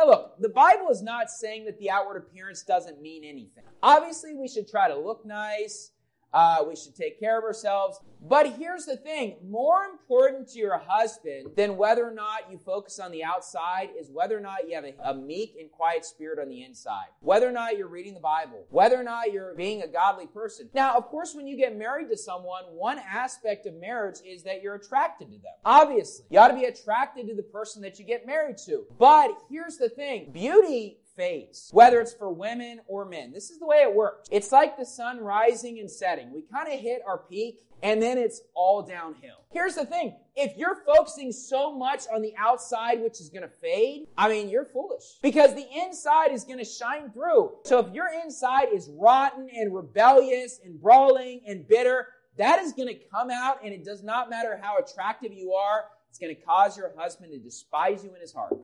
Now look, the Bible is not saying that the outward appearance doesn't mean anything. Obviously, we should try to look nice. We should take care of ourselves. But here's the thing. More important to your husband than whether or not you focus on the outside is whether or not you have a meek and quiet spirit on the inside. Whether or not you're reading the Bible. Whether or not you're being a godly person. Now, of course, when you get married to someone, one aspect of marriage is that you're attracted to them. Obviously, you ought to be attracted to the person that you get married to. But here's the thing. Beauty fades, whether it's for women or men. This is the way it works. It's like the sun rising and setting. We kind of hit our peak, and then it's all downhill. Here's the thing. If you're focusing so much on the outside, which is going to fade, you're foolish. Because the inside is going to shine through. So if your inside is rotten and rebellious and brawling and bitter, that is going to come out, and it does not matter how attractive you are. It's going to cause your husband to despise you in his heart.